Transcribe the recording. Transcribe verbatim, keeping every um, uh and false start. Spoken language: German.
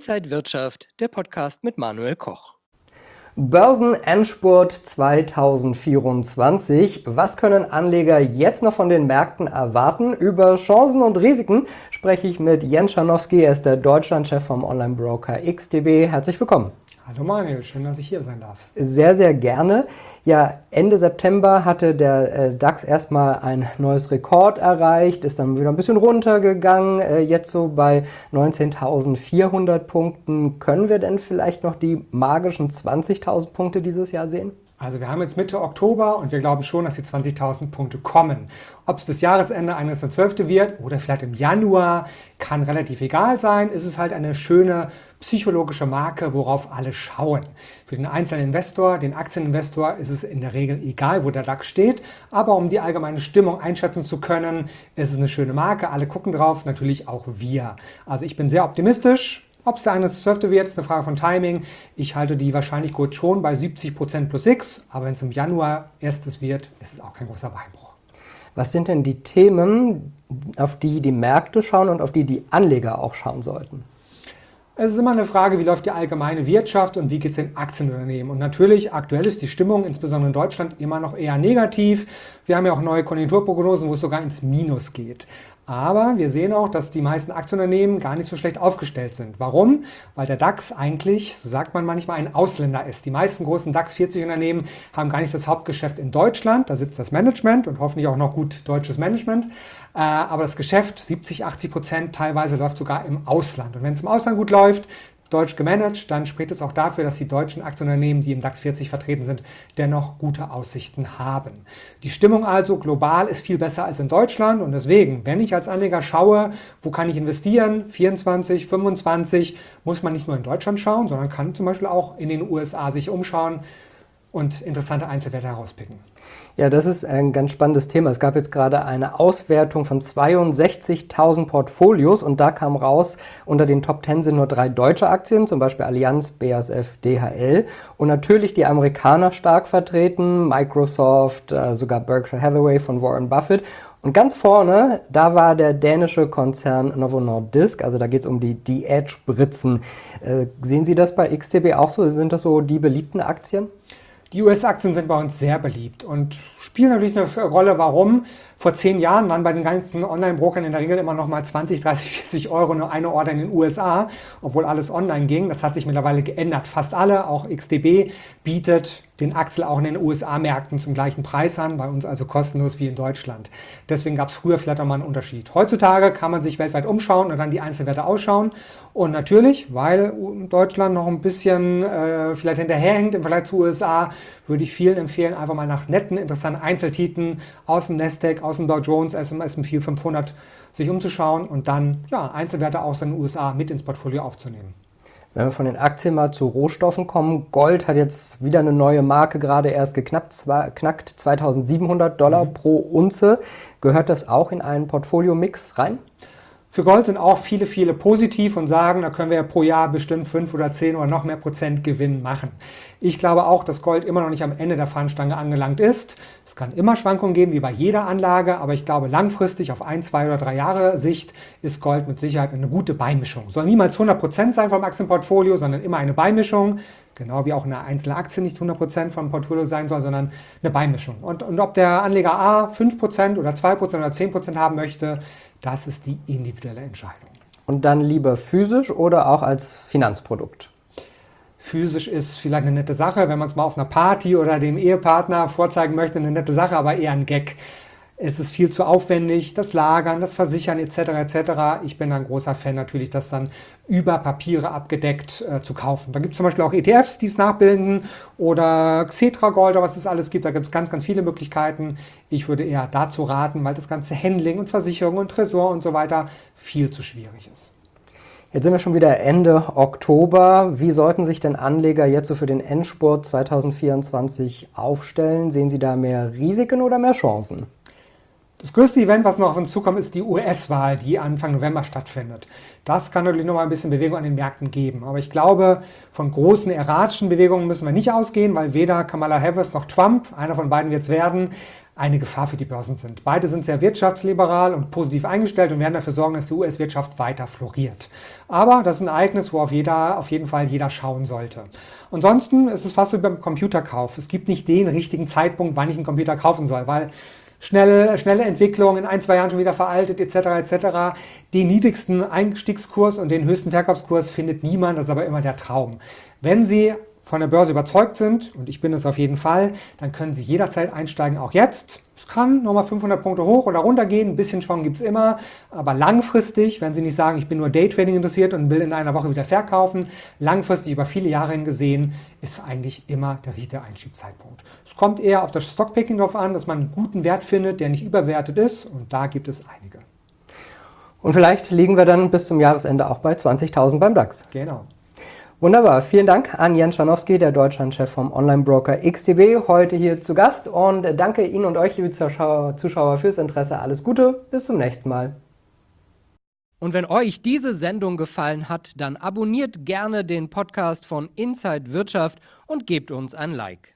Inside Wirtschaft, der Podcast mit Manuel Koch. Börsenendspurt zweitausendvierundzwanzig. Was können Anleger jetzt noch von den Märkten erwarten? Über Chancen und Risiken spreche ich mit Jens Scharnowski. Er ist der Deutschlandchef vom Online-Broker X T B. Herzlich willkommen. Hallo Manuel, schön, dass ich hier sein darf. Sehr, sehr gerne. Ja, Ende September hatte der äh, DAX erstmal ein neues Rekord erreicht, ist dann wieder ein bisschen runtergegangen, äh, jetzt so bei neunzehntausendvierhundert Punkten. Können wir denn vielleicht noch die magischen zwanzigtausend Punkte dieses Jahr sehen? Also wir haben jetzt Mitte Oktober und wir glauben schon, dass die zwanzigtausend Punkte kommen. Ob es bis Jahresende einunddreißigster zwölfter wird oder vielleicht im Januar, kann relativ egal sein. Es ist halt eine schöne psychologische Marke, worauf alle schauen. Für den einzelnen Investor, den Aktieninvestor, ist es in der Regel egal, wo der DAX steht. Aber um die allgemeine Stimmung einschätzen zu können, ist es eine schöne Marke. Alle gucken drauf, natürlich auch wir. Also ich bin sehr optimistisch. Ob es der einunddreißigster zwölfter wird, ist eine Frage von Timing. Ich halte die Wahrscheinlichkeit schon bei siebzig Prozent plus X, aber wenn es im Januar erstes wird, ist es auch kein großer Beinbruch. Was sind denn die Themen, auf die die Märkte schauen und auf die die Anleger auch schauen sollten? Es ist immer eine Frage, wie läuft die allgemeine Wirtschaft und wie geht es den Aktienunternehmen. Und natürlich, aktuell ist die Stimmung, insbesondere in Deutschland, immer noch eher negativ. Wir haben ja auch neue Konjunkturprognosen, wo es sogar ins Minus geht. Aber wir sehen auch, dass die meisten Aktienunternehmen gar nicht so schlecht aufgestellt sind. Warum? Weil der DAX eigentlich, so sagt man manchmal, ein Ausländer ist. Die meisten großen DAX vierzig Unternehmen haben gar nicht das Hauptgeschäft in Deutschland. Da sitzt das Management und hoffentlich auch noch gut deutsches Management. Aber das Geschäft, siebzig, achtzig Prozent teilweise, läuft sogar im Ausland. Und wenn es im Ausland gut läuft, deutsch gemanagt, dann spricht es auch dafür, dass die deutschen Aktienunternehmen, die im DAX vierzig vertreten sind, dennoch gute Aussichten haben. Die Stimmung also global ist viel besser als in Deutschland und deswegen, wenn ich als Anleger schaue, wo kann ich investieren, vierundzwanzig, fünfundzwanzig, muss man nicht nur in Deutschland schauen, sondern kann zum Beispiel auch in den U S A sich umschauen und interessante Einzelwerte herauspicken. Ja, das ist ein ganz spannendes Thema. Es gab jetzt gerade eine Auswertung von zweiundsechzigtausend Portfolios und da kam raus, unter den Top zehn sind nur drei deutsche Aktien, zum Beispiel Allianz, B A S F, D H L und natürlich die Amerikaner stark vertreten, Microsoft, äh, sogar Berkshire Hathaway von Warren Buffett. Und ganz vorne, da war der dänische Konzern Novo Nordisk, also da geht es um die Diät-Spritzen. Äh, sehen Sie das bei X T B auch so? Sind das so die beliebten Aktien? Die U S-Aktien sind bei uns sehr beliebt und spielen natürlich eine Rolle. Warum? Vor zehn Jahren waren bei den ganzen Online-Brokern in der Regel immer noch mal zwanzig, dreißig, vierzig Euro nur eine Order in den U S A, obwohl alles online ging. Das hat sich mittlerweile geändert. Fast alle, auch X T B, bietet den Axel auch in den U S A-Märkten zum gleichen Preis an, bei uns also kostenlos wie in Deutschland. Deswegen gab es früher vielleicht auch mal einen Unterschied. Heutzutage kann man sich weltweit umschauen und dann die Einzelwerte ausschauen. Und natürlich, weil Deutschland noch ein bisschen äh, vielleicht hinterherhängt im Vergleich zu U S A, würde ich vielen empfehlen, einfach mal nach netten, interessanten Einzeltiteln aus dem Nasdaq, aus dem Dow Jones, aus dem S und P fünfhundert sich umzuschauen und dann ja, Einzelwerte aus den U S A mit ins Portfolio aufzunehmen. Wenn wir von den Aktien mal zu Rohstoffen kommen, Gold hat jetzt wieder eine neue Marke gerade erst geknackt, zwar, knackt zweitausendsiebenhundert Dollar mhm. pro Unze. Gehört das auch in einen Portfolio-Mix rein? Für Gold sind auch viele, viele positiv und sagen, da können wir ja pro Jahr bestimmt fünf oder zehn oder noch mehr Prozent Gewinn machen. Ich glaube auch, dass Gold immer noch nicht am Ende der Fahnenstange angelangt ist. Es kann immer Schwankungen geben, wie bei jeder Anlage, aber ich glaube langfristig auf ein, zwei oder drei Jahre Sicht ist Gold mit Sicherheit eine gute Beimischung. Soll niemals hundert Prozent sein vom Aktienportfolio, sondern immer eine Beimischung. Genau wie auch eine einzelne Aktie nicht hundert Prozent vom Portfolio sein soll, sondern eine Beimischung. Und, und ob der Anleger A fünf Prozent oder zwei Prozent oder zehn Prozent haben möchte, das ist die individuelle Entscheidung. Und dann lieber physisch oder auch als Finanzprodukt? Physisch ist vielleicht eine nette Sache, wenn man es mal auf einer Party oder dem Ehepartner vorzeigen möchte, eine nette Sache, aber eher ein Gag. Es ist viel zu aufwendig, das Lagern, das Versichern et cetera et cetera. Ich bin ein großer Fan natürlich, das dann über Papiere abgedeckt äh, zu kaufen. Da gibt es zum Beispiel auch E T Fs, die es nachbilden oder Xetra Gold, was es alles gibt. Da gibt es ganz, ganz viele Möglichkeiten. Ich würde eher dazu raten, weil das ganze Handling und Versicherung und Tresor und so weiter viel zu schwierig ist. Jetzt sind wir schon wieder Ende Oktober. Wie sollten sich denn Anleger jetzt so für den Endspurt zweitausendvierundzwanzig aufstellen? Sehen Sie da mehr Risiken oder mehr Chancen? Das größte Event, was noch auf uns zukommt, ist die U S-Wahl, die Anfang November stattfindet. Das kann natürlich noch mal ein bisschen Bewegung an den Märkten geben. Aber ich glaube, von großen erratischen Bewegungen müssen wir nicht ausgehen, weil weder Kamala Harris noch Trump, einer von beiden wird es werden, eine Gefahr für die Börsen sind. Beide sind sehr wirtschaftsliberal und positiv eingestellt und werden dafür sorgen, dass die U S-Wirtschaft weiter floriert. Aber das ist ein Ereignis, wo auf, jeder, auf jeden Fall jeder schauen sollte. Ansonsten ist es fast wie beim Computerkauf. Es gibt nicht den richtigen Zeitpunkt, wann ich einen Computer kaufen soll, weil Schnelle, schnelle Entwicklung, in ein, zwei Jahren schon wieder veraltet, et cetera et cetera. Den niedrigsten Einstiegskurs und den höchsten Verkaufskurs findet niemand, das ist aber immer der Traum. Wenn Sie von der Börse überzeugt sind, und ich bin es auf jeden Fall, dann können Sie jederzeit einsteigen, auch jetzt. Es kann nochmal fünfhundert Punkte hoch oder runter gehen, ein bisschen Schwung gibt es immer, aber langfristig, wenn Sie nicht sagen, ich bin nur Daytrading interessiert und will in einer Woche wieder verkaufen, langfristig über viele Jahre hin gesehen, ist eigentlich immer der richtige Einstiegszeitpunkt. Es kommt eher auf das Stockpicking drauf an, dass man einen guten Wert findet, der nicht überwertet ist, und da gibt es einige. Und vielleicht liegen wir dann bis zum Jahresende auch bei zwanzigtausend beim DAX. Genau. Wunderbar, vielen Dank an Jens Schanowski, der Deutschlandchef vom Online-Broker X T B, heute hier zu Gast, und danke Ihnen und euch, liebe Zuschauer, Zuschauer, fürs Interesse. Alles Gute, bis zum nächsten Mal. Und wenn euch diese Sendung gefallen hat, dann abonniert gerne den Podcast von Inside Wirtschaft und gebt uns ein Like.